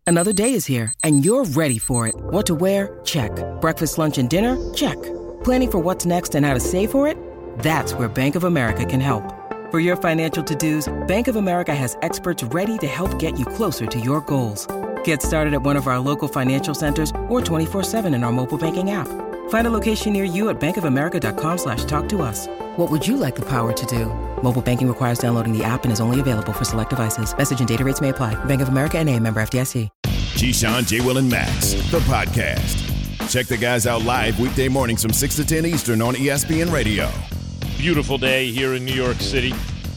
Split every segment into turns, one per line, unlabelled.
Another day is here, and you're ready for it. What to wear? Check. Breakfast, lunch, and dinner? Check. Planning for what's next and how to save for it? That's where Bank of America can help. For your financial to-dos, Bank of America has experts ready to help get you closer to your goals. Get started at one of our local financial centers or 24/7 in our mobile banking app. Find a location near you at bankofamerica.com/talktous. What would you like the power to do? Mobile banking requires downloading the app and is only available for select devices. Message and data rates may apply. Bank of America N.A., member FDIC.
Keyshawn, J. Will, and Max, the podcast. Check the guys out live weekday mornings from 6 to 10 Eastern on ESPN Radio.
Beautiful day here in New York City.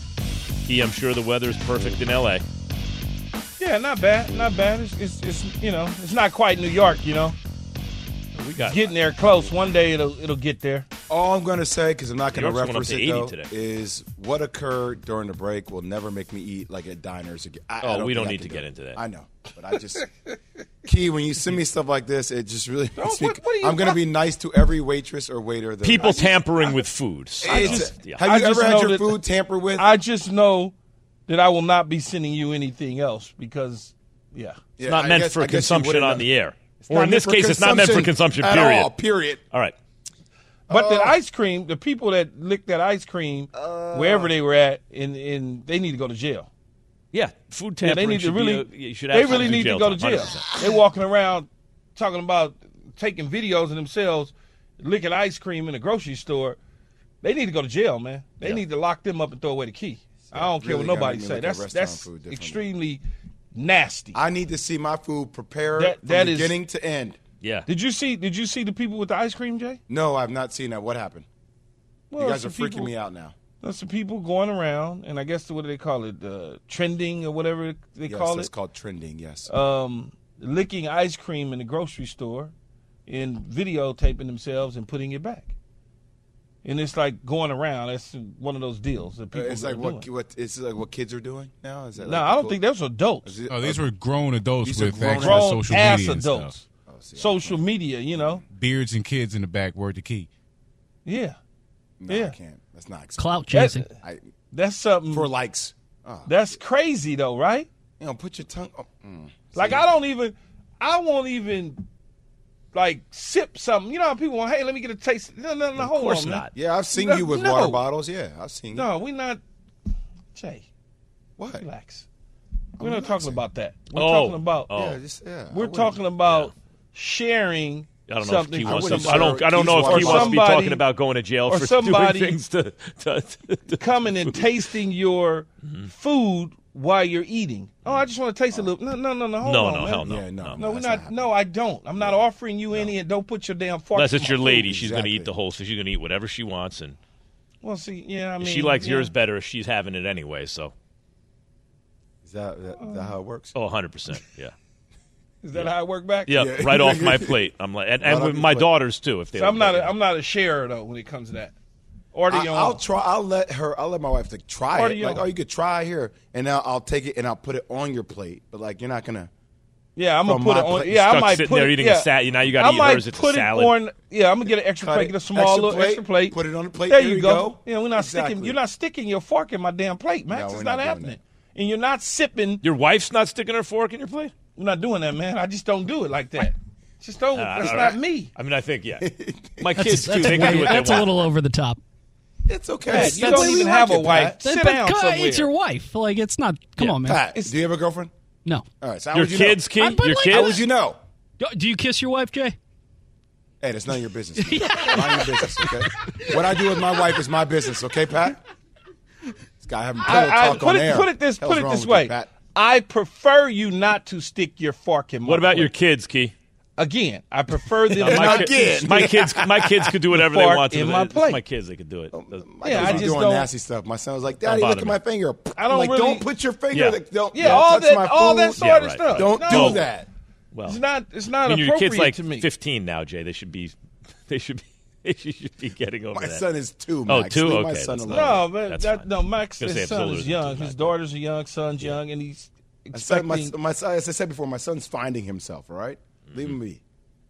I'm sure the weather's perfect in L.A.
Yeah, not bad, not bad. It's you know, it's not quite New York, you know.
We got
getting there close. One day it'll get there.
All I'm going to say, because I'm not going to reference it, though,
today.
is what occurred during the break will never make me eat like at diners again.
We don't need to get into that.
I know, but I just Key, when you send me stuff like this, it just really makes me. I'm going to be nice to every waitress or waiter.
People tampering with food.
Have you ever had your food tampered with?
I just know that I will not be sending you anything else because,
it's not meant for consumption on the air. Or in this case, it's not meant for consumption,
at
period.
all, period.
All right.
But the ice cream, the people that licked that ice cream, wherever they were at, and they need to go to jail.
Yeah, food tampering.
They need to really.
They
really need to go to jail.
100%.
They're walking around talking about taking videos of themselves licking ice cream in a grocery store. They need to go to jail, man. They need to lock them up and throw away the key. I don't care what nobody say. That's extremely nasty.
I need to see my food prepared
that
from beginning to end.
Yeah.
Did you see the people with the ice cream, Jay?
No, I've not seen that. What happened?
Well,
you guys are freaking me out now.
There's some people going around, and I guess what do they call it? Trending or whatever they call it.
Yes, it's called trending. Yes.
Licking ice cream in the grocery store, and videotaping themselves and putting it back. And it's like going around. That's one of those deals that people.
It's like what kids are doing now. Is that
no, I don't think those are adults.
These were grown adults with
grown
social
ass
media and
adults.
stuff.
Social media, you know.
Beards and kids in the back were the key.
Yeah.
No,
yeah.
I can't. That's not acceptable.
Clout chasing.
That's something
for likes.
That's crazy though, right?
You know, put your tongue.
Like I won't even like sip something. You know how people want, hey, let me get a taste. No, hold on.
Of course not.
Yeah, I've seen you with water bottles. Yeah, I've seen you.
No, we're not. Jay,
what?
Relax. We're not talking about that. We're talking about sharing.
I don't know
something.
if Key wants to. I don't know if Key wants to be talking about going to jail for doing things to
coming and tasting your food while you're eating. Oh, I just want to taste a little. No, hold on,
hell no.
Yeah,
no, we're not. No, I don't. I'm not offering you any, and don't put your damn fork.
Unless it's your lady,
food.
she's going to eat the whole. So she's going to eat whatever she wants, and
well, see, yeah, I mean,
she likes yours better if she's having it anyway. So
is that how it works?
Oh, 100%. Yeah.
Is that how it worked back?
Yeah, right off my plate. I'm like, and with my daughters too. If they,
so I'm not a sharer though when it comes to that. Or
I'll try. I'll let my wife try it. Like, you could try here, and I'll take it and I'll put it on your plate. But like, you're not gonna.
Yeah, I'm gonna put it on. Yeah, I might
sitting
put
there
it.
Eating
yeah,
a salad. Now you got to eat hers. It's a salad.
I'm gonna get an extra plate. Get a small extra plate.
Put it on the plate.
There you go. Yeah, we're not
exactly.
sticking. You're not sticking your fork in my damn plate, Max.
No,
it's not happening. And you're not sipping.
Your wife's not sticking her fork in your plate?
We're not doing that, man. I just don't do it like that. Just don't. That's not me.
I mean, I think, yeah. My kids, too, they can do what they want.
That's a little over the top.
It's okay.
Pat, you don't even have a wife. Sit down somewhere.
It's your wife. Like, it's not. Come on, man.
Pat, do you have a girlfriend?
No.
All right. So
your kids, Key? Your kids?
How would you know?
Do you kiss your wife, Jay?
Hey, that's none of your business. Mind your business, okay? What I do with my wife is my business, okay, Pat? This guy having pillow talk on air.
Put it this way.
Pat?
I prefer you not to stick your fork in my
What about
plate.
your kids, Key?
Again, I prefer them
my kids could do whatever they want to.
In my plate.
My kids, they could do it.
I just doing nasty stuff. My son was like, "Daddy, look at my finger."
I don't
like,
really,
don't put your finger.
Yeah.
Don't
all
touch my food.
all that sort of stuff.
Don't do that.
Well,
it's not appropriate
your kid's like
to me.
15 now, Jay. They should be getting over
my
that.
My son is 2. Max.
Oh, 2.
Leave
Okay.
my son
No,
alone.
but Max, his son is young. His daughters are young. Son's young, and he's expecting.
My son, as I said before, my son's finding himself. All right, leave him be.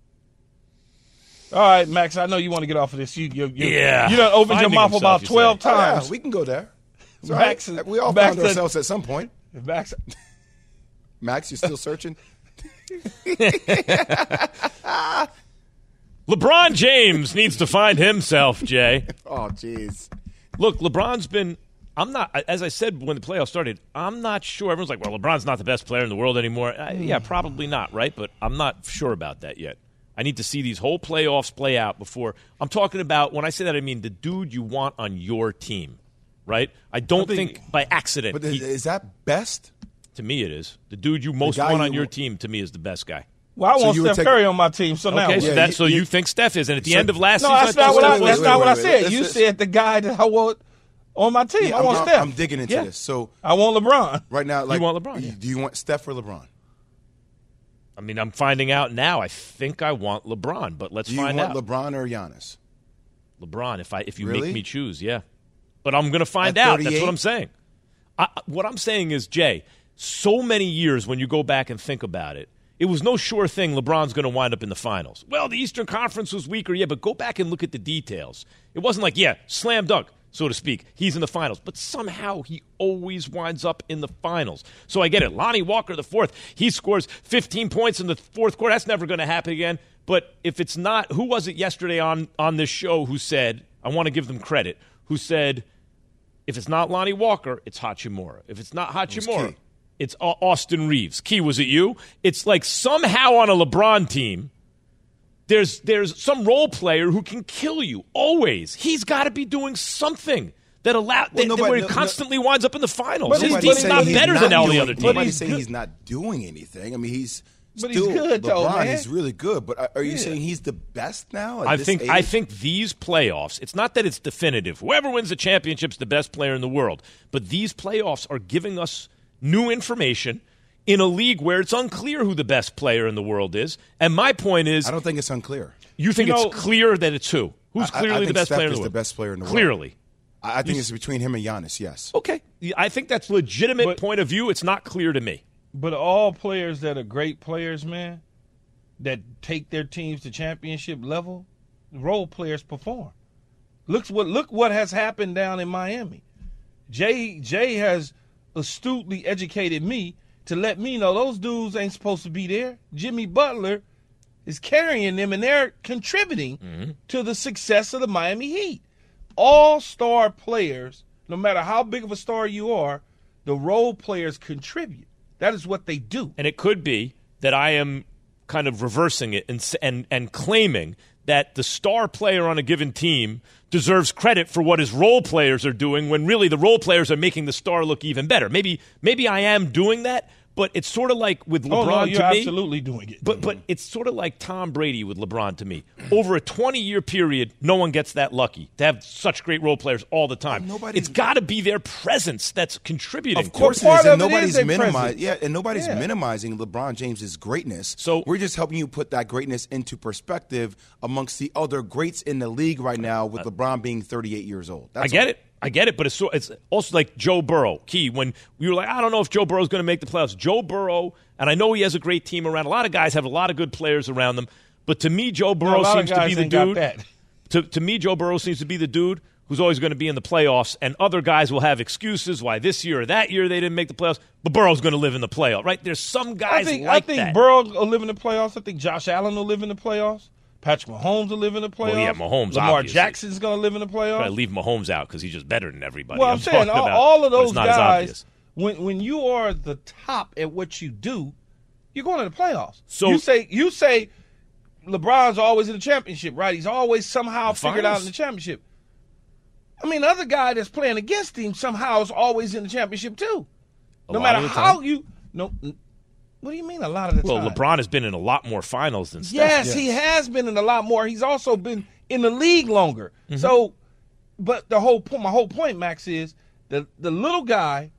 All right, Max, I know you want to get off of this. You
Yeah.
You done opened your mouth about 12 times.
Yeah, we can go there.
Max,
we all found ourselves at some point.
Max,
you still searching?
LeBron James needs to find himself, Jay.
Oh, jeez.
Look, LeBron's been – I'm not – as I said when the playoffs started, I'm not sure. Everyone's like, well, LeBron's not the best player in the world anymore. Yeah, probably not, right? But I'm not sure about that yet. I need to see these whole playoffs play out before – I'm talking about – when I say that, I mean the dude you want on your team, right? I don't think by accident.
But is that best?
To me it is. The dude you most want on your team, to me, is the best guy.
Well, I want Steph Curry on my team, so now.
Okay, so you think Steph is, and at the end of last season,
that's not what I said. You said the guy that I want on my team. I want Steph.
I'm digging into this. So
I want LeBron
right now.
You want LeBron?
Do you want Steph or LeBron?
I mean, I'm finding out now. I think I want LeBron, but let's find out.
Do you want LeBron or Giannis?
LeBron, if you make me choose, yeah. But I'm going to find out. That's what I'm saying. What I'm saying is, Jay, so many years when you go back and think about it, it was no sure thing LeBron's going to wind up in the finals. Well, the Eastern Conference was weaker, yeah, but go back and look at the details. It wasn't like, slam dunk, so to speak. He's in the finals. But somehow he always winds up in the finals. So I get it. Lonnie Walker, the fourth, he scores 15 points in the fourth quarter. That's never going to happen again. But if it's not, who was it yesterday on this show who said, I want to give them credit, who said, if it's not Lonnie Walker, it's Hachimura. If it's not Hachimura, it's Austin Reeves. Key, was it you? It's like somehow on a LeBron team, there's some role player who can kill you always. He's got to be doing something that where he constantly winds up in the finals. His team's not better than all the other teams.
Nobody's saying he's not doing anything. I mean, he's
good,
LeBron.
Though, man.
He's really good. But are you saying he's the best now?
I think these playoffs, it's not that it's definitive. Whoever wins the championship's the best player in the world. But these playoffs are giving us new information in a league where it's unclear who the best player in the world is. And my point is,
I don't think it's unclear.
You think it's clear that it's who? Who's clearly the best
Steph
player in
is
the world?
the best player in the world.
Clearly.
I think it's between him and Giannis, yes.
Okay. I think that's legitimate point of view. It's not clear to me.
But all players that are great players, man, that take their teams to championship level, role players perform. Look what has happened down in Miami. Jay has astutely educated me to let me know those dudes ain't supposed to be there. Jimmy Butler is carrying them, and they're contributing to the success of the Miami Heat. All-star players, no matter how big of a star you are, the role players contribute. That is what they do.
And it could be that I am kind of reversing it and claiming that the star player on a given team deserves credit for what his role players are doing when really the role players are making the star look even better. Maybe I am doing that, but it's sort of like with LeBron
you're
to me.
Absolutely doing it.
But it's sort of like Tom Brady with LeBron to me. Over a 20-year period, no one gets that lucky to have such great role players all the time. It's got to be their presence that's contributing.
Of course it is, and nobody's minimizing. Yeah, and nobody's minimizing LeBron James's greatness. So we're just helping you put that greatness into perspective amongst the other greats in the league right now, with LeBron being 38 years old.
I get it, but it's also like Joe Burrow. Key, when we were like, I don't know if Joe Burrow's going to make the playoffs. Joe Burrow, and I know he has a great team around. A lot of guys have a lot of good players around them, but to me, Joe Burrow seems to be the dude. To me, Joe Burrow seems to be the dude who's always going to be in the playoffs, and other guys will have excuses why this year or that year they didn't make the playoffs, but Burrow's going to live in the playoffs, right? There's some guys
I think Burrow will live in the playoffs. I think Josh Allen will live in the playoffs. Patrick Mahomes will live in the playoffs.
Well, yeah, Mahomes,
Lamar
obviously.
Jackson's going to live in the playoffs.
I leave Mahomes out because he's just better than everybody.
Well, I'm saying all of those guys, when you are the top at what you do, you're going to the playoffs. So you say LeBron's always in the championship, right? He's always somehow figured out in the championship. I mean, the other guy that's playing against him somehow is always in the championship too. No matter how you What do you mean a lot of the time?
Well, LeBron has been in a lot more finals than Steph.
Yes, he has been in a lot more. He's also been in the league longer. Mm-hmm. So, but my whole point, Max, is that the little guy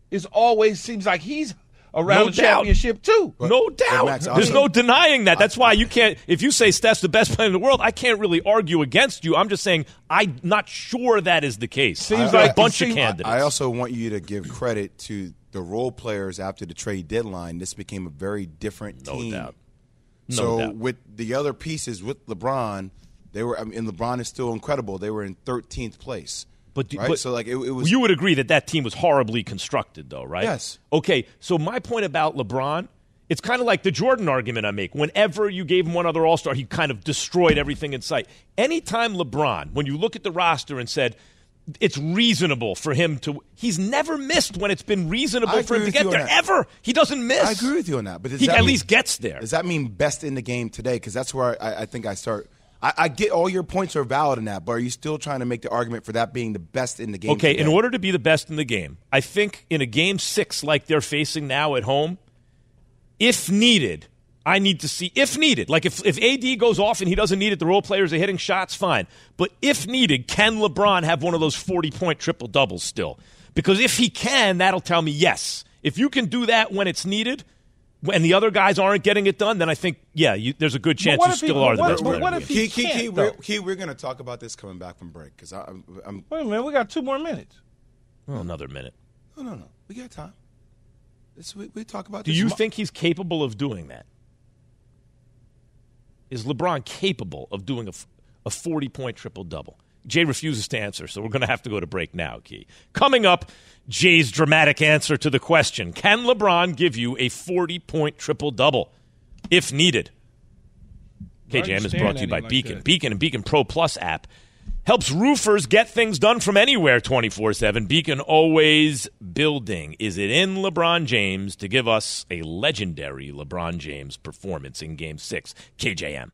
seems like he's around the championship too.
No doubt. Max, there's no denying that. That's why you can't, if you say Steph's the best player in the world, I can't really argue against you. I'm just saying I'm not sure that is the case.
Seems like
a bunch of candidates.
I also want you to give credit to the role players after the trade deadline. This became a very different team.
No doubt.
So with the other pieces, with LeBron, and LeBron is still incredible. They were in 13th place. But so like it was.
You would agree that team was horribly constructed, though, right?
Yes.
Okay. So my point about LeBron It's kind of like the Jordan argument I make. Whenever you gave him one other All-Star, he kind of destroyed everything in sight. Anytime LeBron, when you look at the roster and said it's reasonable for him to – he's never missed when it's been reasonable for him to get there, ever. He doesn't miss.
I agree with you on that. But
he at least gets there.
Does that mean best in the game today? Because that's where I think I start – I get all your points are valid in that, but are you still trying to make the argument for that being the best in the game
Okay,
today?
In order to be the best in the game, I think in a Game 6 like they're facing now at home, if needed, I need to see, if needed, like if AD goes off and he doesn't need it, the role players are hitting shots, fine. But if needed, can LeBron have one of those 40-point triple-doubles still? Because if he can, that'll tell me yes. If you can do that when it's needed, and the other guys aren't getting it done, then I think, there's a good chance you still are the best player.
What if he can't,
Key, we're going to talk about this coming back from break. Because I'm
Wait a minute, we got 2 more minutes.
Well, another minute.
No. We got time. We talk about
this.
Do
you think he's capable of doing that? Is LeBron capable of doing a 40-point triple-double? Jay refuses to answer, so we're going to have to go to break now, Key. Coming up, Jay's dramatic answer to the question, can LeBron give you a 40-point triple-double if needed? KJM is brought to you by Beacon. Beacon and Beacon Pro Plus app helps roofers get things done from anywhere 24/7. Beacon always building. Is it in LeBron James to give us a legendary LeBron James performance in Game 6? KJM.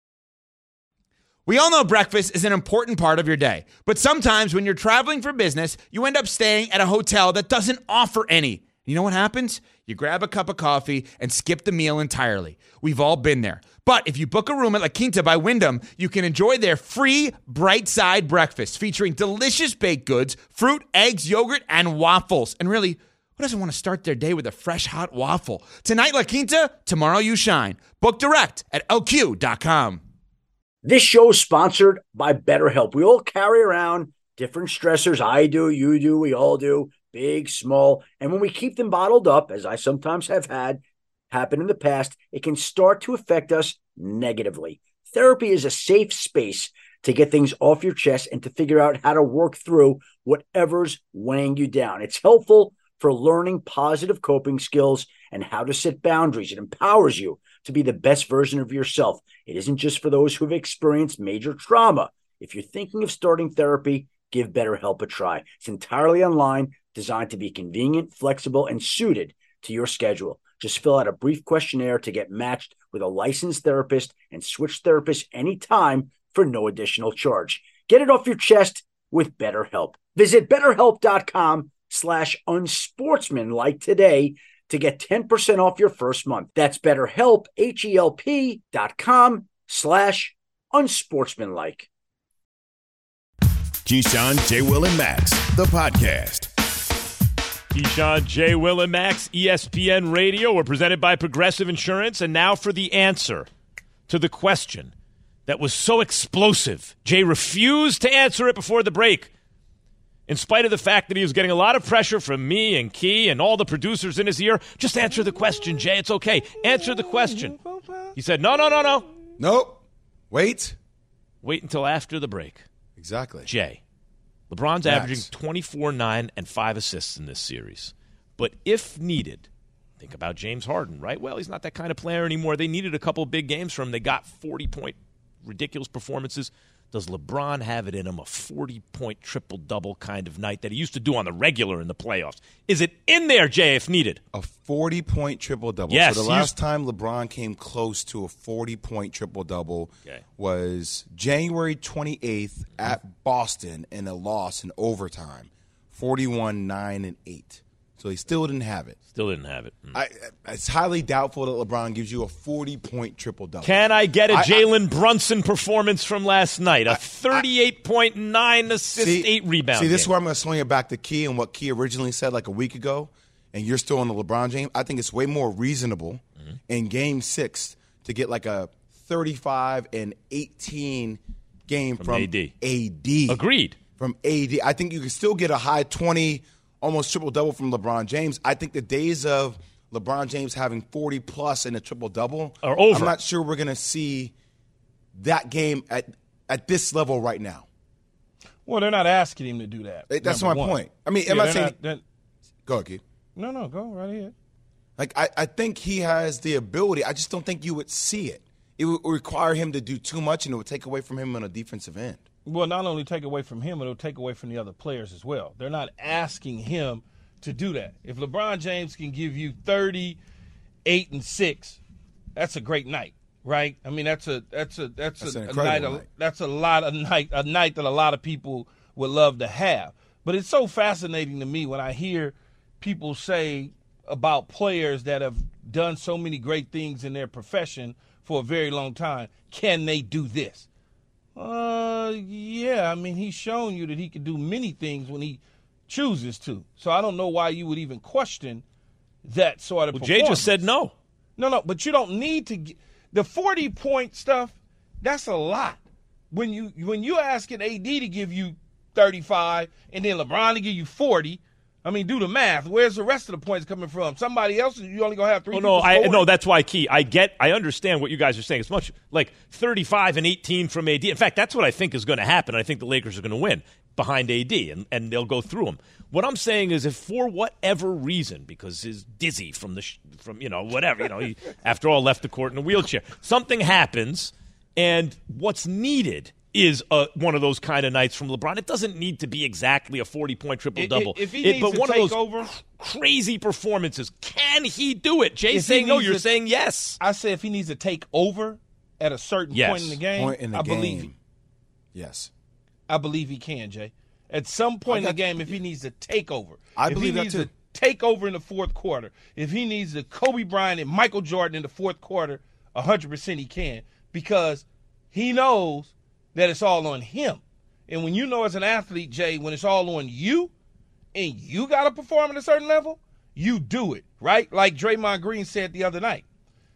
We all know breakfast is an important part of your day, but sometimes when you're traveling for business, you end up staying at a hotel that doesn't offer any. You know what happens? You grab a cup of coffee and skip the meal entirely. We've all been there. But if you book a room at La Quinta by Wyndham, you can enjoy their free Bright Side breakfast featuring delicious baked goods, fruit, eggs, yogurt, and waffles. And really, who doesn't want to start their day with a fresh, hot waffle? Tonight, La Quinta, tomorrow you shine. Book direct at LQ.com.
This show is sponsored by BetterHelp. We all carry around different stressors. I do, you do, we all do, big, small. And when we keep them bottled up, as I sometimes have had happen in the past, it can start to affect us negatively. Therapy is a safe space to get things off your chest and to figure out how to work through whatever's weighing you down. It's helpful for learning positive coping skills and how to set boundaries. It empowers you to be the best version of yourself. It isn't just for those who've experienced major trauma. If you're thinking of starting therapy, give BetterHelp a try. It's entirely online, designed to be convenient, flexible, and suited to your schedule. Just fill out a brief questionnaire to get matched with a licensed therapist and switch therapists anytime for no additional charge. Get it off your chest with BetterHelp. Visit BetterHelp.com/unsportsmanlike today to get 10% off your first month. That's BetterHelp, HELP.com/unsportsmanlike.
Keyshawn, J. Will, and Max, the podcast.
Keyshawn, J. Will, and Max, ESPN Radio. We're presented by Progressive Insurance. And now for the answer to the question that was so explosive. Jay refused to answer it before the break, in spite of the fact that he was getting a lot of pressure from me and Key and all the producers in his ear. Just answer the question, Jay. It's okay. Answer the question. He said, no.
Nope. Wait
until after the break.
Exactly.
Jay, LeBron's averaging 24, 9, and 5 assists in this series. But if needed, think about James Harden, right? Well, he's not that kind of player anymore. They needed a couple of big games from him. They got 40-point ridiculous performances. Does LeBron have it in him, a 40-point triple-double kind of night that he used to do on the regular in the playoffs? Is it in there, Jay, if needed?
A 40-point triple-double.
Yes.
So the last time LeBron came close to a 40-point triple-double was January 28th at Boston in a loss in overtime, 41, 9, and 8. So he still didn't have it. It's highly doubtful that LeBron gives you a 40-point triple-double.
Can I get a Jalen Brunson performance from last night? A 38.9 assist, 8 rebounds.
See, this is where I'm going to swing it back to Key and what Key originally said like a week ago, and you're still on the LeBron James. I think it's way more reasonable in Game 6 to get like a 35 and 18 game from AD.
Agreed.
From AD. I think you can still get a high 20, almost triple-double from LeBron James. I think the days of LeBron James having 40-plus in a triple-double
are over.
I'm not sure we're going to see that game at this level right now.
Well, they're not asking him to do that.
That's my point. I mean, am I saying – go ahead, Keith.
No, go right ahead.
Like, I think he has the ability. I just don't think you would see it. It would require him to do too much, and it would take away from him on a defensive end.
Well, not only take away from him, it'll take away from the other players as well. They're not asking him to do that. If LeBron James can give you 30, 8, and 6, that's a great night, right? I mean, that's a night that a lot of people would love to have. But it's so fascinating to me when I hear people say about players that have done so many great things in their profession for a very long time, can they do this? Yeah, I mean, he's shown you that he can do many things when he chooses to. So I don't know why you would even question that sort of performance.
Jay just said no.
No, but you don't need to the 40-point stuff, that's a lot. When you asking AD to give you 35 and then LeBron to give you 40, I mean, do the math. Where's the rest of the points coming from? Somebody else, you only going to have 3 people scoring?
No, that's why, Key. I understand what you guys are saying. It's much like 35 and 18 from AD. In fact, that's what I think is going to happen. I think the Lakers are going to win behind AD, and they'll go through him. What I'm saying is if for whatever reason, because he's dizzy from whatever, he, after all, left the court in a wheelchair, something happens, and what's needed is one of those kind of nights from LeBron. It doesn't need to be exactly a 40-point triple-double.
If he needs
but
to
one
take
of those
over,
crazy performances, can he do it? Jay's saying no, you're saying yes.
I say if he needs to take over at a certain point in the game, believe him.
Yes.
I believe he can, Jay. At some point in the game, if he needs to take over.
I believe that too.
If he needs to take over in the fourth quarter, if he needs to Kobe Bryant and Michael Jordan in the fourth quarter, 100% he can, because he knows that it's all on him. And when you know as an athlete, Jay, when it's all on you and you got to perform at a certain level, you do it, right? Like Draymond Green said the other night,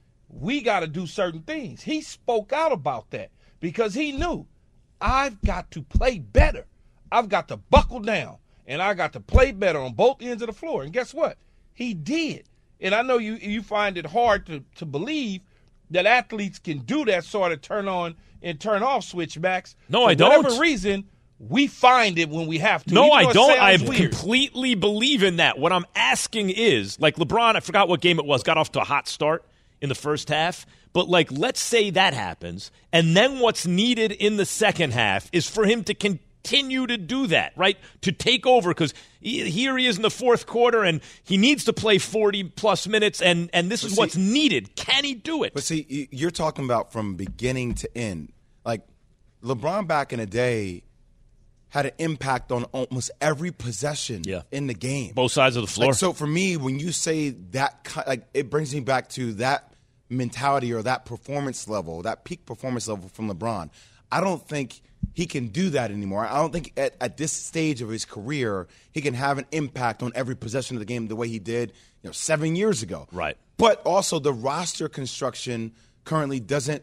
we got to do certain things. He spoke out about that because he knew, I've got to play better. I've got to buckle down, and I got to play better on both ends of the floor. And guess what? He did. And I know you find it hard to believe that athletes can do that sort of turn on and turn off switch, Max.
No, I don't.
For whatever reason, we find it when we have to.
No, I don't. I completely believe in that. What I'm asking is, like LeBron, I forgot what game it was, got off to a hot start in the first half. But, like, let's say that happens, and then what's needed in the second half is for him to continue to do that, right? To take over, because here he is in the fourth quarter, and he needs to play 40-plus minutes, and this is what's needed. Can he do it?
But, see, you're talking about from beginning to end. Like, LeBron back in the day had an impact on almost every possession in the game.
Both sides of the floor.
Like, so, for me, when you say that, like, it brings me back to that mentality or that performance level, that peak performance level from LeBron. I don't think he can do that anymore. I don't think at this stage of his career he can have an impact on every possession of the game the way he did 7 years ago.
Right.
But also the roster construction currently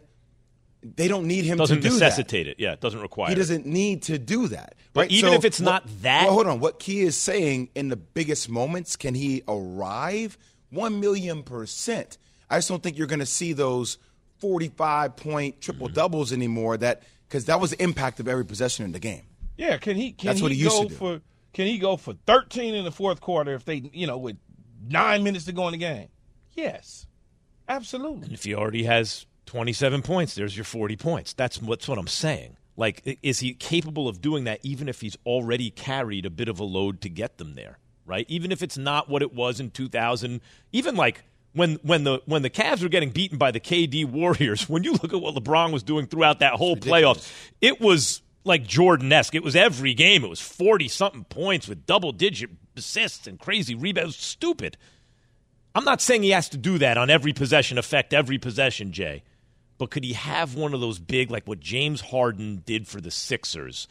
they don't need him to do that.
Doesn't necessitate it. Yeah, it doesn't require it.
He doesn't need to do that.
But
right?
even if it's not that.
Well, hold on. What Key is saying, in the biggest moments, can he arrive? 1,000,000%. I just don't think you're going to see those 45-point triple-doubles anymore, because that was the impact of every possession in the game.
Yeah, can he go for 13 in the fourth quarter if they, with 9 minutes to go in the game? Yes, absolutely.
And if he already has 27 points, there's your 40 points. That's what I'm saying. Like, is he capable of doing that even if he's already carried a bit of a load to get them there, right? Even if it's not what it was in 2000, even like – When the Cavs were getting beaten by the KD Warriors, when you look at what LeBron was doing throughout that whole playoffs, it was like Jordan-esque. It was every game. It was 40-something points with double-digit assists and crazy rebounds. Stupid. I'm not saying he has to do that on every possession, affect every possession, Jay. But could he have one of those big, like what James Harden did for the Sixers,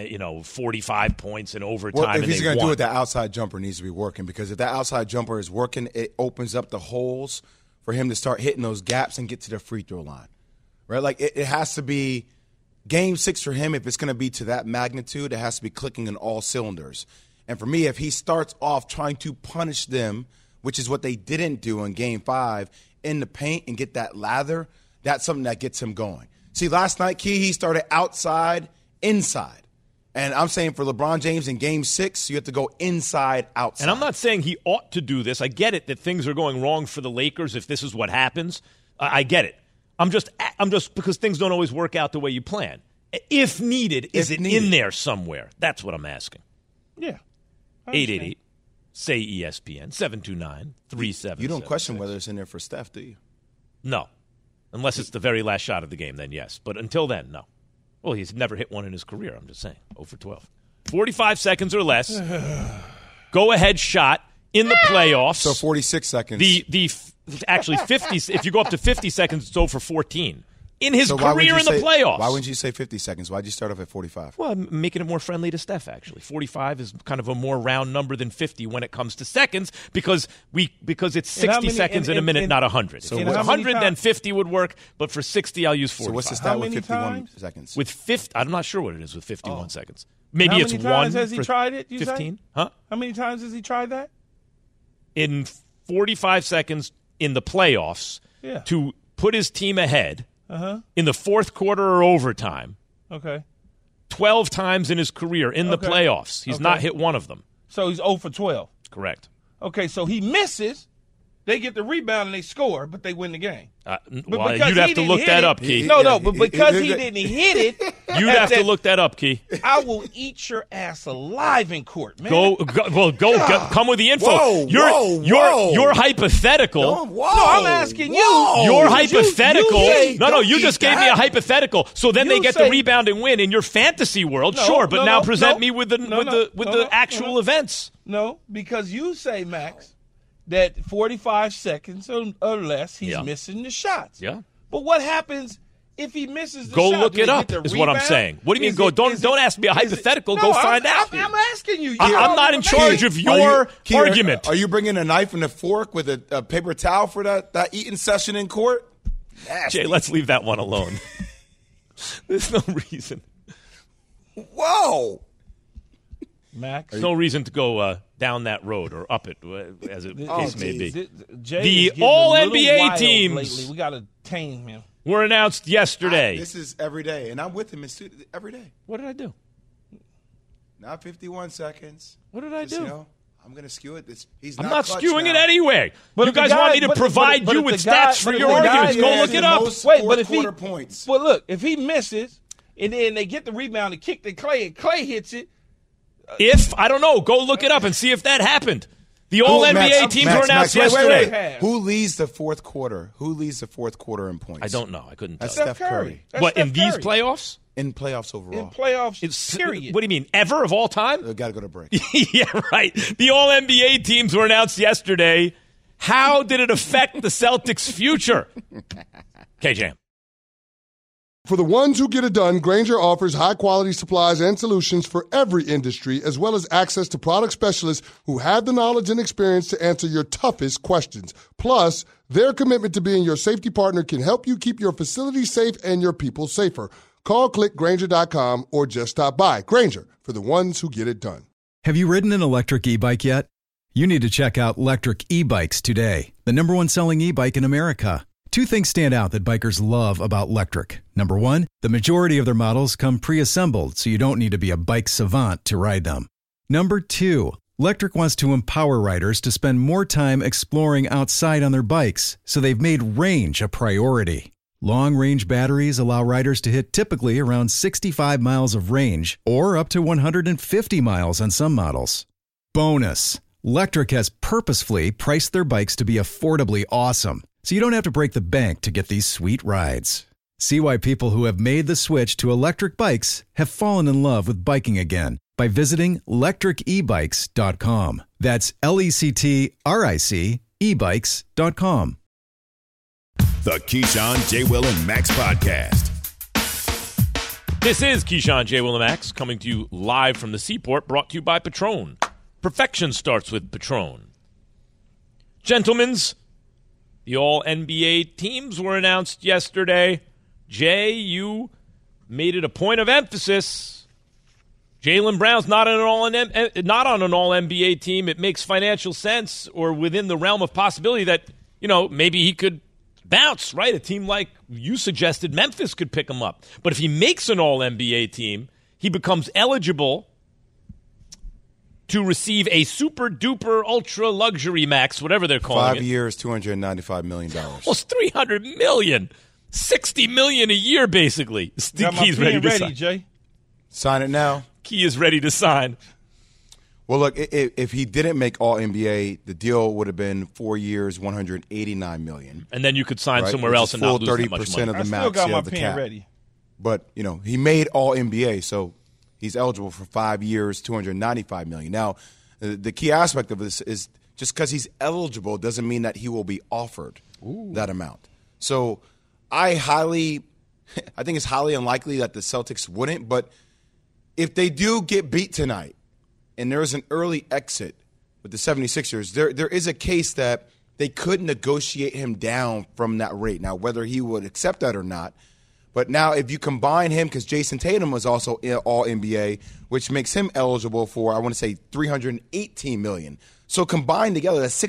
45 points in overtime.
Well, if
he's
going to do it, that outside jumper needs to be working, because if that outside jumper is working, it opens up the holes for him to start hitting those gaps and get to the free throw line, right? Like it has to be game 6 for him. If it's going to be to that magnitude, it has to be clicking in all cylinders. And for me, if he starts off trying to punish them, which is what they didn't do in game 5, in the paint and get that lather, that's something that gets him going. See, last night, Key, he started outside, inside. And I'm saying for LeBron James in Game 6, you have to go inside, outside.
And I'm not saying he ought to do this. I get it that things are going wrong for the Lakers if this is what happens. I get it. I'm just because things don't always work out the way you plan. If needed, is it in there somewhere? That's what I'm asking.
Yeah.
888 say ESPN 729-3776.
You don't question whether it's in there for Steph, do you?
No. Unless it's the very last shot of the game, then yes. But until then, no. Well, he's never hit one in his career, I'm just saying. 0 for 12. 45 seconds or less. Go-ahead shot in the playoffs.
So 46 seconds.
Actually, 50. If you go up to 50 seconds, it's 0 for 14. In his career in the playoffs.
Why wouldn't you say 50 seconds? Why'd you start off at 45?
Well, I'm making it more friendly to Steph, actually. 45 is kind of a more round number than 50 when it comes to seconds because it's 60 seconds in a minute, not 100. So if it was 100, then 50 would work, but for 60, I'll use 45.
So what's the stat with 51 seconds?
With 50, I'm not sure what it is with 51 seconds. Maybe it's 1.
How many times has he tried it, you
15?
Say?
Huh?
How many times has he tried that?
In 45 seconds in the playoffs to put his team ahead. In the fourth quarter or overtime.
Okay.
12 times in his career in the playoffs. He's not hit one of them.
So he's 0 for 12.
Correct.
Okay, so he misses. They get the rebound and they score, but they win the game.
Well, you'd have to look that up, Key.
No, but because he didn't hit it.
You'd have to look that up, Key.
I will eat your ass alive in court, man.
Come with the info. You're hypothetical.
No, I'm asking you.
You're hypothetical. You just gave me a hypothetical. So then they get the rebound and win in your fantasy world, but now present me with the actual events.
No, because you say, Max, that 45 seconds or less, he's missing the shots.
Yeah.
But what happens if he misses the
shot?
Go
look it up is what I'm saying. What do you mean don't ask me a hypothetical. Go find out.
I'm asking you.
I'm not in charge of your argument.
Are you bringing a knife and a fork with a paper towel for that eating session in court? Nasty.
Jay, let's leave that one alone. There's no reason.
Whoa.
Max?
There's no reason to go down that road or up it, as the case may be.
The
All-NBA teams
lately. We got to tame him.
Were announced yesterday.
This is every day, and I'm with him every day.
What did I do?
Not 51 seconds.
What did I do?
I'm going to skew it.
I'm not skewing it anyway. But you guys want me to provide you with stats for your arguments. Go look it up.
Wait, but if points.
Well, look, if he misses, and then they get the rebound and kick to Clay, and Clay hits it.
I don't know, go look it up and see if that happened. The All-NBA teams were announced yesterday.
Wait. Who leads the fourth quarter? In points?
I don't know. I couldn't tell.
That's Steph Curry.
What, in these playoffs?
In playoffs overall.
In playoffs, period.
What do you mean, ever of all time?
Got to go to break.
Yeah, right. The All-NBA teams were announced yesterday. How did it affect the Celtics' future? KJ.
For the ones who get it done, Grainger offers high-quality supplies and solutions for every industry, as well as access to product specialists who have the knowledge and experience to answer your toughest questions. Plus, their commitment to being your safety partner can help you keep your facility safe and your people safer. Call, click Grainger.com, or just stop by. Grainger, for the ones who get it done.
Have you ridden an electric e-bike yet? You need to check out Lectric E-Bikes today, the #1 selling e-bike in America. Two things stand out that bikers love about Lectric. Number one, the majority of their models come pre-assembled, so you don't need to be a bike savant to ride them. Number two, Lectric wants to empower riders to spend more time exploring outside on their bikes, so they've made range a priority. Long-range batteries allow riders to hit typically around 65 miles of range, or up to 150 miles on some models. Bonus, Lectric has purposefully priced their bikes to be affordably awesome, so you don't have to break the bank to get these sweet rides. See why people who have made the switch to electric bikes have fallen in love with biking again by visiting lectricebikes.com. That's LECTRIC ebikes.com.
The Keyshawn, J. Will, and Max podcast.
This is Keyshawn, J. Will, and Max coming to you live from the Seaport, brought to you by Patron. Perfection starts with Patron. Gentlemen's, the All-NBA teams were announced yesterday. Jay, you made it a point of emphasis. Jaylen Brown's not on an All-NBA team. It makes financial sense, or within the realm of possibility that, maybe he could bounce, right? A team like you suggested Memphis could pick him up. But if he makes an All-NBA team, he becomes eligible to receive a super duper ultra luxury max, whatever they're calling it.
5 years, $295 million.
Almost $300 million. $60 million a year, basically.
Key's ready to sign. Jay.
Sign it now.
Key is ready to sign.
Well, look, if he didn't make All-NBA, the deal would have been 4 years, $189 million.
And then you could sign somewhere else and not lose that much money.
Of the
I
max
still got my
of the
pen
cap.
ready.
But, he made All-NBA, so he's eligible for 5 years, $295 million. Now, the key aspect of this is just because he's eligible doesn't mean that he will be offered that amount. So I think it's highly unlikely that the Celtics wouldn't, but if they do get beat tonight and there is an early exit with the 76ers, there is a case that they could negotiate him down from that rate. Now, whether he would accept that or not, but now if you combine him, because Jason Tatum was also All-NBA, which makes him eligible for, I want to say, $318 million. So combined together, that's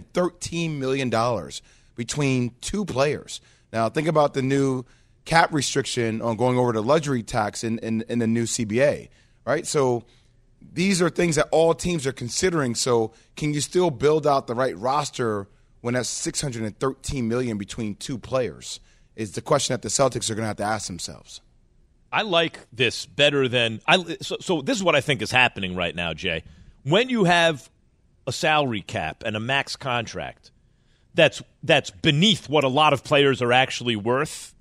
$613 million between two players. Now, think about the new cap restriction on going over the luxury tax in the new CBA, right? So these are things that all teams are considering. So can you still build out the right roster when that's $613 million between two players is the question that the Celtics are going to have to ask themselves.
I like this better than so this is what I think is happening right now, Jay. When you have a salary cap and a max contract that's beneath what a lot of players are actually worth,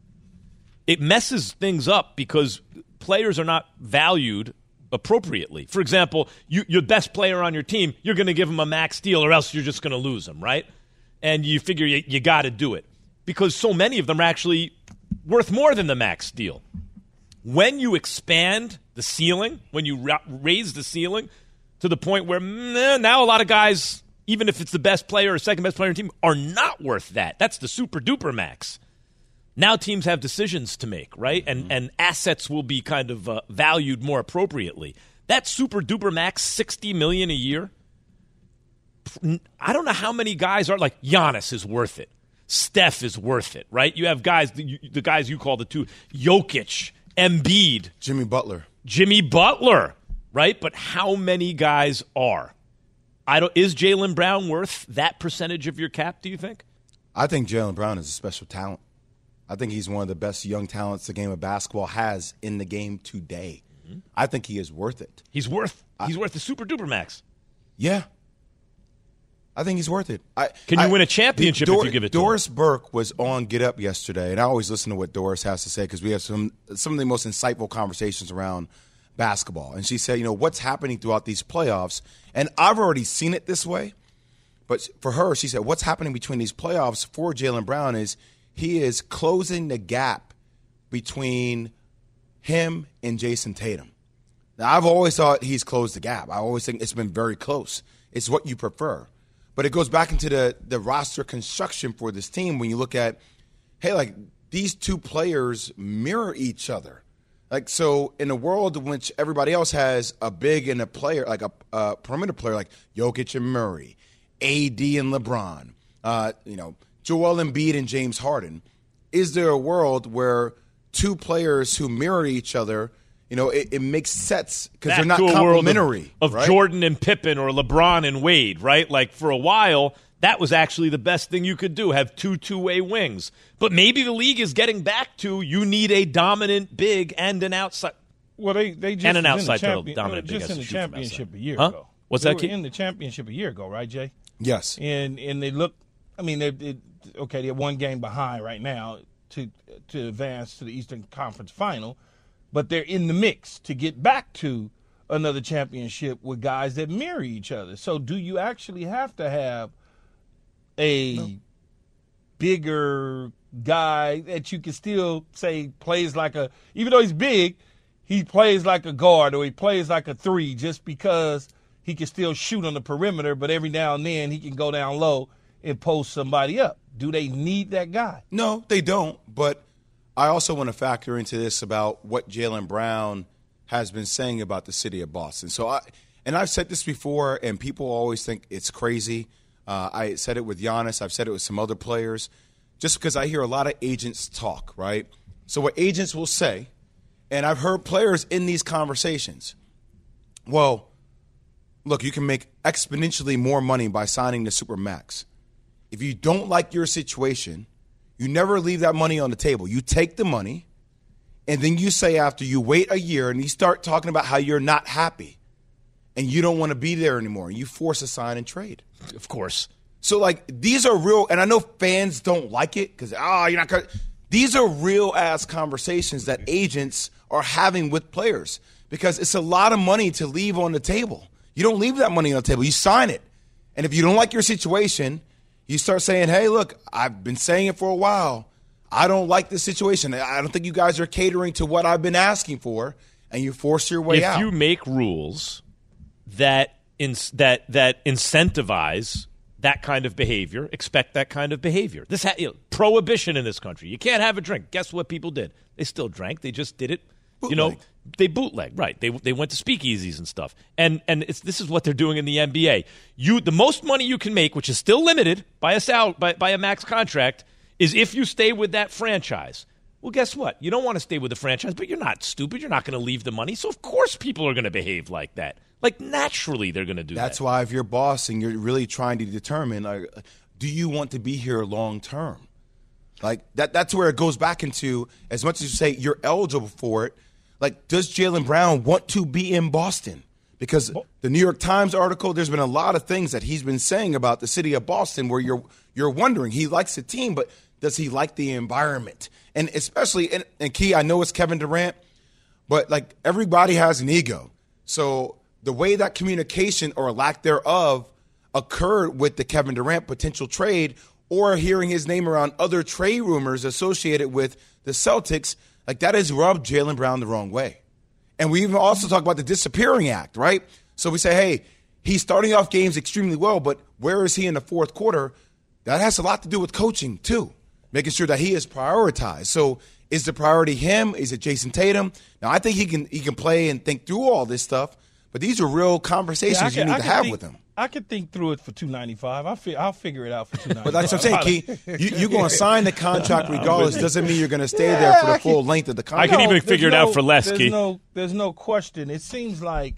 it messes things up because players are not valued appropriately. For example, your best player on your team, you're going to give him a max deal or else you're just going to lose him, right? And you figure you got to do it because so many of them are actually worth more than the max deal. When you expand the ceiling, when you raise the ceiling to the point where now a lot of guys, even if it's the best player or second best player on the team, are not worth that. That's the super duper max. Now teams have decisions to make, right? And assets will be kind of valued more appropriately. That super duper max, $60 million a year. I don't know how many guys are like Giannis is worth it. Steph is worth it, right? You have guys, the guys you call the two, Jokic, Embiid,
Jimmy
Butler, right? But how many guys are? Is Jaylen Brown worth that percentage of your cap, do you think?
I think Jaylen Brown is a special talent. I think he's one of the best young talents the game of basketball has in the game today. Mm-hmm. I think he is worth it.
He's worth the super duper max.
Yeah. I think he's worth it.
Can you win a championship if you give it to him?
Doris Burke was on Get Up yesterday, and I always listen to what Doris has to say because we have some of the most insightful conversations around basketball. And she said, what's happening throughout these playoffs, and I've already seen it this way, but for her, she said, what's happening between these playoffs for Jaylen Brown is he is closing the gap between him and Jason Tatum. Now, I've always thought he's closed the gap. I always think it's been very close. It's what you prefer. But it goes back into the roster construction for this team when you look at, hey, like these two players mirror each other. Like, so in a world in which everybody else has a big and a player, like a perimeter player like Jokic and Murray, AD and LeBron, Joel Embiid and James Harden, is there a world where two players who mirror each other, it makes sense because they're not complementary.
Of
right?
Jordan and Pippen or LeBron and Wade, right? Like for a while, that was actually the best thing you could do, have two-way wings. But maybe the league is getting back to you need a dominant big and an outside.
Well, they just
and an outside dominant big.
Just in the championship a year ago.
What's that, Keith?
In the championship a year ago, right, Jay?
Yes.
And they look. I mean, they're one game behind right now to advance to the Eastern Conference Final. But they're in the mix to get back to another championship with guys that mirror each other. So do you actually have to have a bigger guy that you can still say plays like even though he's big, he plays like a guard or he plays like a three just because he can still shoot on the perimeter, but every now and then he can go down low and post somebody up. Do they need that guy?
No, they don't, but I also want to factor into this about what Jaylen Brown has been saying about the city of Boston. So I've said this before, and people always think it's crazy. I said it with Giannis. I've said it with some other players, just because I hear a lot of agents talk, right? So what agents will say And I've heard players in these conversations. Well, look, you can make exponentially more money by signing the Supermax. If you don't like your situation, you never leave that money on the table. You take the money, and then you say after you wait a year and you start talking about how you're not happy and you don't want to be there anymore, and you force a sign and trade.
Of course.
So, like, these are real, and I know fans don't like it because, you're not going to. These are real-ass conversations that agents are having with players because it's a lot of money to leave on the table. You don't leave that money on the table. You sign it. And if you don't like your situation, you start saying, hey, look, I've been saying it for a while. I don't like this situation. I don't think you guys are catering to what I've been asking for, and you force your way out.
If you make rules that incentivize that kind of behavior, expect that kind of behavior. Prohibition in this country. You can't have a drink. Guess what people did? They still drank. They just did it.
Bootleg.
They bootleg, right? They went to speakeasies and stuff. And this is what they're doing in the NBA. The most money you can make, which is still limited by a max contract, is if you stay with that franchise. Well, guess what? You don't want to stay with the franchise, but you're not stupid. You're not going to leave the money. So of course people are going to behave like that. Like, naturally, they're going to do that.
That's why if you're boss and you're really trying to determine, like, do you want to be here long term? Like, that's where it goes back into, as much as you say you're eligible for it, like, does Jaylen Brown want to be in Boston? Because the New York Times article, there's been a lot of things that he's been saying about the city of Boston where you're wondering, he likes the team, but does he like the environment? And especially, and Key, I know it's Kevin Durant, but, like, everybody has an ego. So the way that communication or lack thereof occurred with the Kevin Durant potential trade or hearing his name around other trade rumors associated with the Celtics, like, that has rubbed Jaylen Brown the wrong way. And we even also talk about the disappearing act, right? So we say, hey, he's starting off games extremely well, but where is he in the fourth quarter? That has a lot to do with coaching too, making sure that he is prioritized. So is the priority him? Is it Jason Tatum? Now, I think he can play and think through all this stuff. But these are real conversations you need to have with him.
I could think through it for $295. I'll figure it out for $295.
But that's what I'm saying, Key. You're going to sign the contract regardless. Doesn't mean you're going to stay there for the full length of the contract.
I can even figure it out for less, Key.
There's no question. It seems like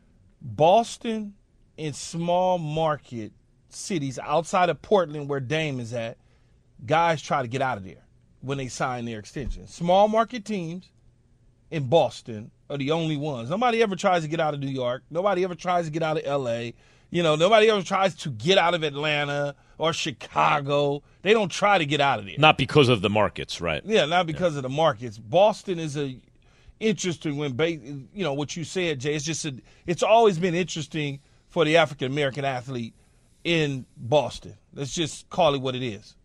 Boston and small market cities outside of Portland, where Dame is at, guys try to get out of there when they sign their extension. Small market teams in Boston are the only ones. Nobody ever tries to get out of New York. Nobody ever tries to get out of L.A. Nobody ever tries to get out of Atlanta or Chicago. They don't try to get out of there.
Not because of the markets, right?
Yeah, not because of the markets. Boston is interesting what you said, Jay. It's always been interesting for the African-American athlete in Boston. Let's just call it what it is.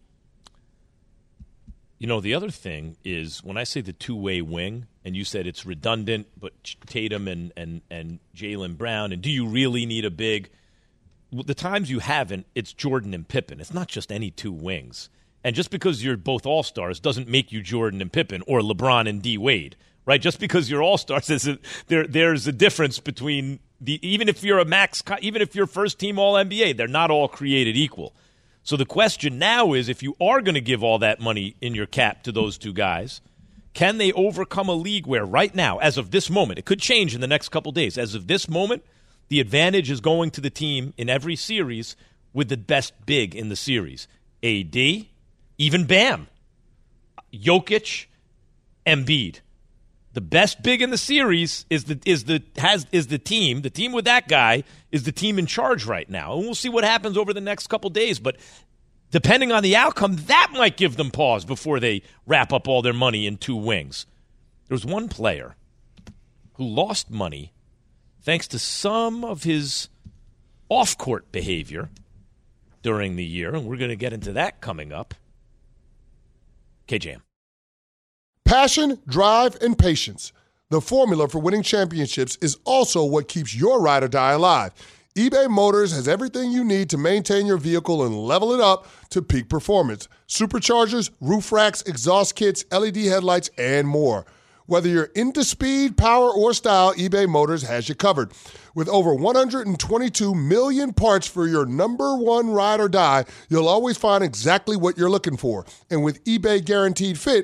The other thing is when I say the two-way wing, and you said it's redundant, but Tatum and Jaylen Brown, and do you really need a big? Well, the times you haven't, it's Jordan and Pippen. It's not just any two wings. And just because you're both all-stars doesn't make you Jordan and Pippen or LeBron and D. Wade, right? Just because you're all-stars, there's a difference between even if you're first-team All-NBA, they're not all created equal. So the question now is, if you are going to give all that money in your cap to those two guys, can they overcome a league where right now, as of this moment, it could change in the next couple days, as of this moment, the advantage is going to the team in every series with the best big in the series. AD, even Bam, Jokic, Embiid. The best big in the series is the team. The team with that guy is the team in charge right now. And we'll see what happens over the next couple days. But depending on the outcome, that might give them pause before they wrap up all their money in two wings. There was one player who lost money thanks to some of his off-court behavior during the year, and we're going to get into that coming up. KJM.
Passion, drive, and patience. The formula for winning championships is also what keeps your ride or die alive. eBay Motors has everything you need to maintain your vehicle and level it up to peak performance. Superchargers, roof racks, exhaust kits, LED headlights, and more. Whether you're into speed, power, or style, eBay Motors has you covered. With over 122 million parts for your number one ride or die, you'll always find exactly what you're looking for. And with eBay Guaranteed Fit,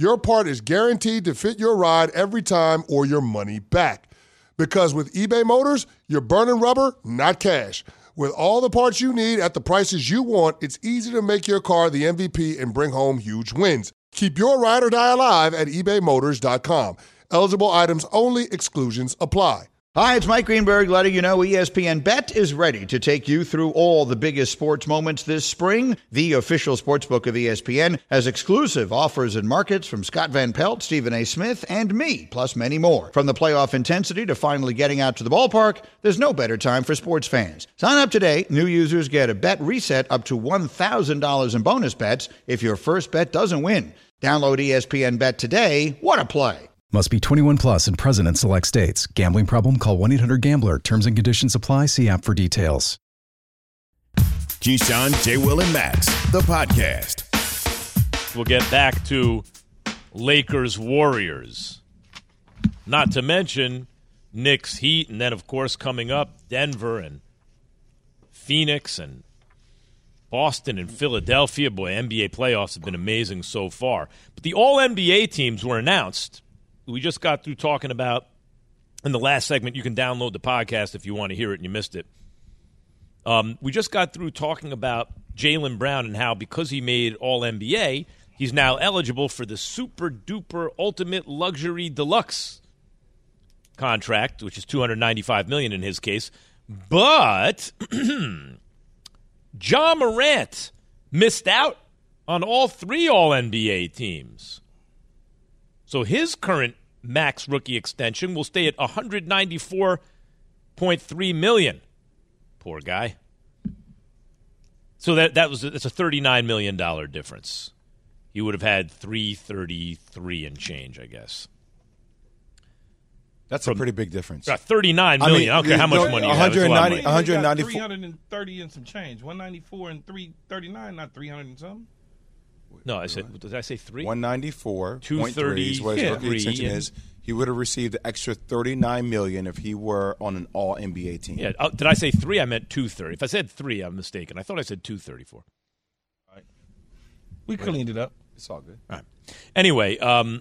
your part is guaranteed to fit your ride every time or your money back. Because with eBay Motors, you're burning rubber, not cash. With all the parts you need at the prices you want, it's easy to make your car the MVP and bring home huge wins. Keep your ride or die alive at ebaymotors.com. Eligible items only. Exclusions apply.
Hi, it's Mike Greenberg letting you know ESPN Bet is ready to take you through all the biggest sports moments this spring. The official sportsbook of ESPN has exclusive offers and markets from Scott Van Pelt, Stephen A. Smith, and me, plus many more. From the playoff intensity to finally getting out to the ballpark, there's no better time for sports fans. Sign up today. New users get a bet reset up to $1,000 in bonus bets if your first bet doesn't win. Download ESPN Bet today. What a play.
Must be 21 plus and present in select states. Gambling problem? Call 1-800-GAMBLER. Terms and conditions apply. See app for details.
Keyshawn, J. Will, and Max, the podcast.
We'll get back to Lakers-Warriors. Not to mention Knicks Heat, and then, of course, coming up, Denver and Phoenix and Boston and Philadelphia. Boy, NBA playoffs have been amazing so far. But the All-NBA teams were announced. We just got through talking about, in the last segment, you can download the podcast if you want to hear it and you missed it. We just got through talking about Jaylen Brown and how because he made All-NBA, he's now eligible for the super-duper ultimate luxury deluxe contract, which is $295 million in his case. But Ja Morant missed out on all three All-NBA teams. So his current max rookie extension will stay at $194.3 million. Poor guy. So it's a $39 million difference. He would have had $333 and change, I guess.
That's a pretty big difference.
$39 million. I mean, I don't care how much money you have.
194. 330 and some change. 194 and 339, not 300 and something.
No, did I say 3?
194.3 is what his rookie extension is. He would have received the extra $39 million if he were on an All-NBA team.
Yeah. Did I say 3? I meant 230. If I said 3, I'm mistaken. I thought I said 234.
All right. We cleaned it up.
It's all good.
All right. Anyway,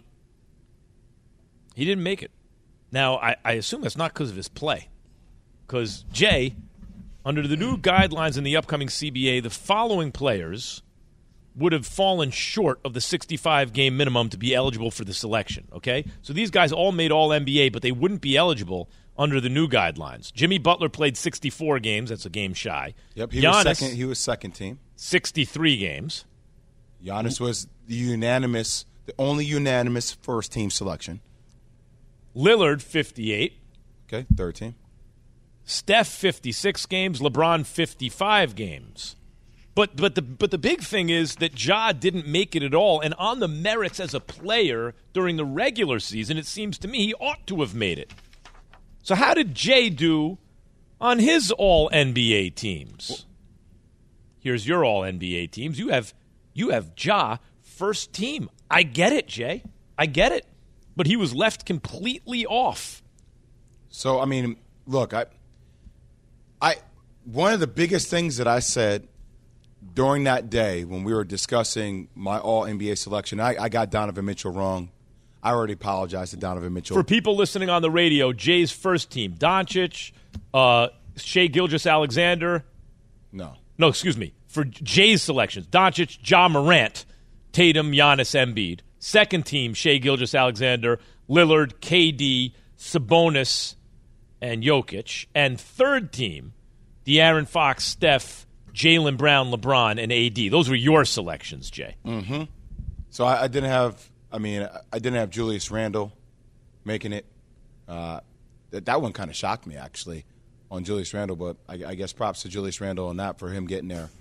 he didn't make it. Now, I assume that's not because of his play. Because, Jay, under the new guidelines in the upcoming CBA, the following players would have fallen short of the 65-game minimum to be eligible for the selection, okay? So these guys all made All-NBA, but they wouldn't be eligible under the new guidelines. Jimmy Butler played 64 games. That's a game shy.
Yep,
he
was second team.
63 games.
Giannis was the only unanimous first-team selection.
Lillard, 58.
Okay, third team.
Steph, 56 games. LeBron, 55 games. But the big thing is that Ja didn't make it at all, and on the merits as a player during the regular season, it seems to me he ought to have made it. So how did Jay do on his All-NBA teams? Here's your All-NBA teams. You have Ja first team. I get it, Jay. I get it. But he was left completely off.
So, I mean, look, I one of the biggest things that I said during that day when we were discussing my All-NBA selection, I got Donovan Mitchell wrong. I already apologized to Donovan Mitchell.
For people listening on the radio, Jay's first team, Doncic, Shai Gilgeous-Alexander.
No,
excuse me. For Jay's selections, Doncic, Ja Morant, Tatum, Giannis, Embiid. Second team, Shai Gilgeous-Alexander, Lillard, KD, Sabonis, and Jokic. And third team, De'Aaron Fox, Steph, Jaylen Brown, LeBron, and AD. Those were your selections, Jay.
Mm-hmm. So I didn't have Julius Randle making it. That one kind of shocked me, actually, on Julius Randle. But I guess props to Julius Randle on that for him getting there.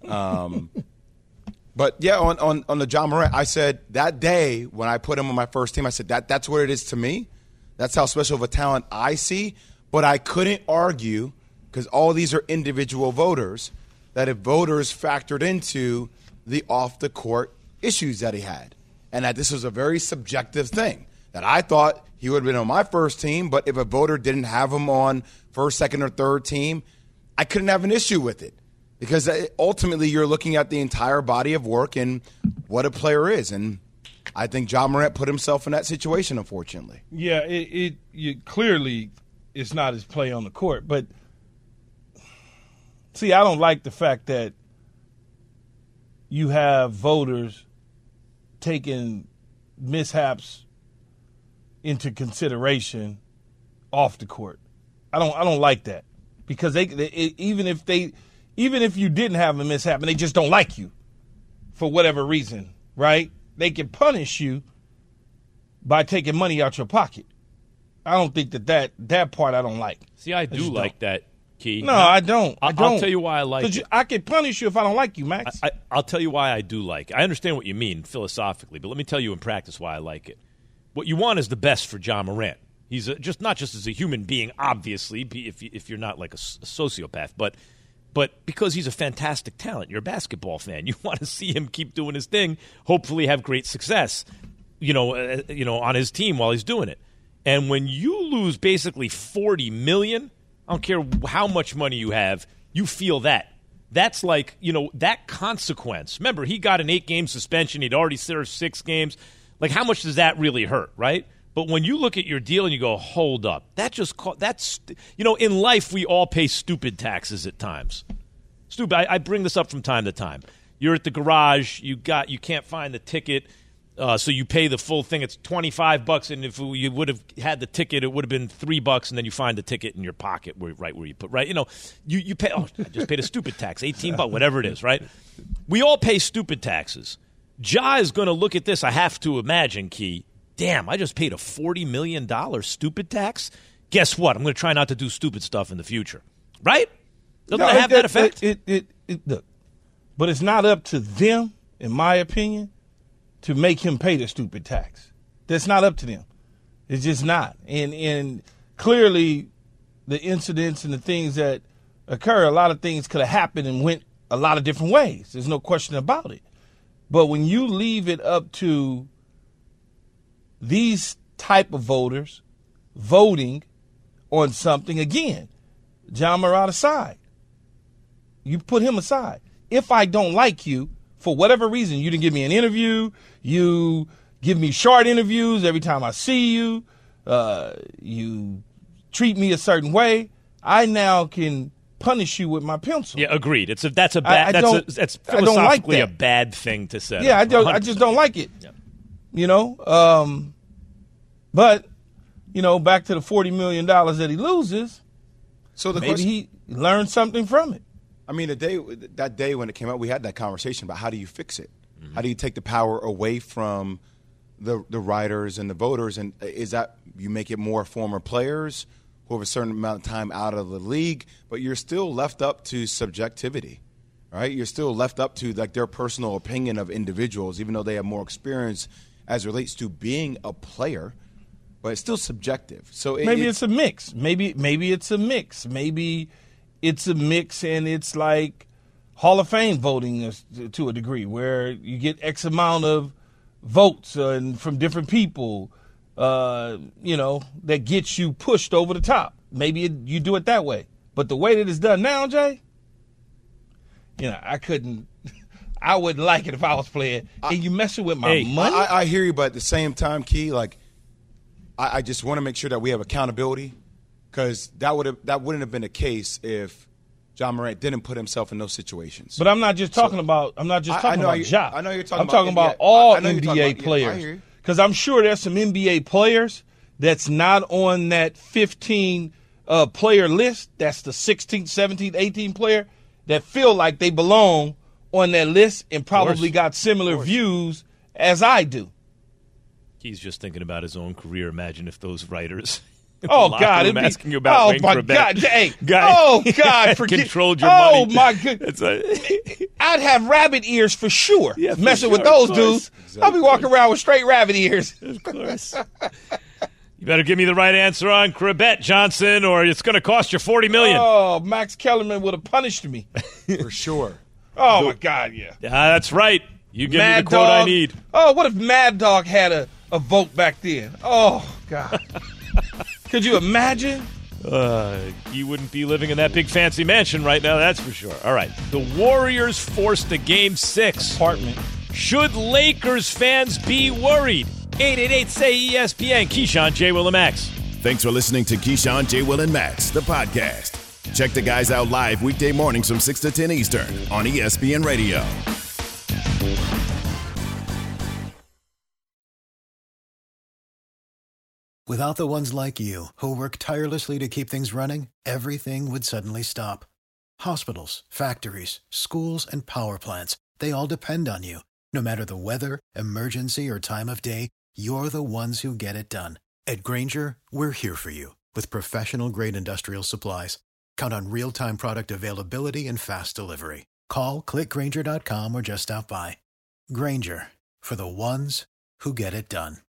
But, yeah, on the Ja Morant, I said that day when I put him on my first team, I said that's what it is to me. That's how special of a talent I see. But I couldn't argue, because all these are individual voters, that if voters factored into the off-the-court issues that he had, and that this was a very subjective thing, that I thought he would have been on my first team, but if a voter didn't have him on first, second, or third team, I couldn't have an issue with it. Because ultimately you're looking at the entire body of work and what a player is. And I think Ja Morant put himself in that situation, unfortunately.
Yeah, it clearly it's not his play on the court. But, see, I don't like the fact that you have voters taking mishaps into consideration off the court. I don't like that, because even if you didn't have a mishap and they just don't like you for whatever reason, right? They can punish you by taking money out your pocket. I don't think that part I don't like.
See, I do like that, Key.
No, I don't.
I'll tell you why I like it.
I can punish you if I don't like you, Max.
I'll tell you why I do like it. I understand what you mean philosophically, but let me tell you in practice why I like it. What you want is the best for Ja Morant. He's just not just as a human being, obviously, if you're not like a sociopath, but because he's a fantastic talent. You're a basketball fan. You want to see him keep doing his thing, hopefully have great success, on his team while he's doing it. And when you lose basically $40 million, I don't care how much money you have, you feel that. That's like, that consequence. Remember, he got an 8-game suspension. He'd already served 6 games. Like, how much does that really hurt, right? But when you look at your deal and you go, hold up, in life we all pay stupid taxes at times. Stupid. I bring this up from time to time. You're at the garage, you can't find the ticket, so you pay the full thing. It's $25, and if you would have had the ticket, it would have been $3, and then you find the ticket in your pocket, right where you put, right? You pay. Oh, I just paid a stupid tax, $18, whatever it is, right? We all pay stupid taxes. Ja is going to look at this. I have to imagine, Key. Damn, I just paid a $40 million stupid tax. Guess what? I'm going to try not to do stupid stuff in the future. Right? Doesn't it have that effect?
Look, but it's not up to them, in my opinion, to make him pay the stupid tax. That's not up to them. It's just not. And clearly the incidents and the things that occur, a lot of things could have happened and went a lot of different ways. There's no question about it. But when you leave it up to these type of voters voting on something, again, Ja Morant aside, you put him aside. If I don't like you, for whatever reason, you didn't give me an interview, you give me short interviews every time I see you, you treat me a certain way, I now can punish you with my pencil.
Yeah, agreed. That's philosophically a bad thing to say.
Yeah, I just don't like it. Yeah. But back to the $40 million that he loses. So maybe he learned something from it.
I mean, that day when it came out, we had that conversation about how do you fix it? Mm-hmm. How do you take the power away from the writers and the voters? And is that you make it more former players who have a certain amount of time out of the league, but you're still left up to subjectivity, right? You're still left up to like their personal opinion of individuals, even though they have more experience as it relates to being a player, but it's still subjective. So
maybe it's a mix. Maybe it's a mix. Maybe it's a mix, and it's like Hall of Fame voting to a degree, where you get X amount of votes from different people, that gets you pushed over the top. Maybe you do it that way. But the way that it's done now, Jay, I wouldn't like it if I was playing. And you messing with my money?
I hear you, but at the same time, Key, I just want to make sure that we have accountability, because that wouldn't have been the case if Ja Morant didn't put himself in those situations.
But I'm not just talking about Ja.
I know you're talking about.
I'm talking about all NBA players. Because I'm sure there's some NBA players that's not on that 15 player list. That's the 16th, 17th, 18th player that feel like they belong on that list and probably got similar views as I do.
He's just thinking about his own career. Imagine if those writers
Oh God!
I'm asking you about Wayne
my
God!
Hey, oh God!
Controlled your money.
Oh my goodness! I'd have rabbit ears for sure. Yeah, messing with those dudes, exactly. I'll be walking around with straight rabbit ears.
Of course. You better give me the right answer on Crabette, Johnson, or it's going to cost you $40 million.
Oh, Max Kellerman would have punished me
for sure.
Oh my God! Yeah.
That's right. You give me the quote I need.
Oh, what if Mad Dog had a vote back then? Oh God. Could you imagine?
You wouldn't be living in that big fancy mansion right now, that's for sure. All right. The Warriors forced a Game 6.
Apartment.
Should Lakers fans be worried? 888-SAY-ESPN. Keyshawn, J. Will, and Max.
Thanks for listening to Keyshawn, J. Will, and Max, the podcast. Check the guys out live weekday mornings from 6 to 10 Eastern on ESPN Radio.
Without the ones like you, who work tirelessly to keep things running, everything would suddenly stop. Hospitals, factories, schools, and power plants, they all depend on you. No matter the weather, emergency, or time of day, you're the ones who get it done. At Grainger, we're here for you with professional-grade industrial supplies. Count on real-time product availability and fast delivery. Call, click Grainger.com, or just stop by. Grainger, for the ones who get it done.